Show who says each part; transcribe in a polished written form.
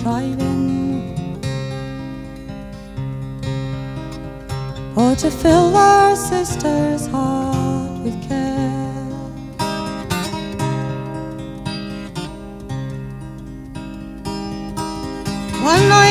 Speaker 1: striving, or to fill our sister's heart with care. One night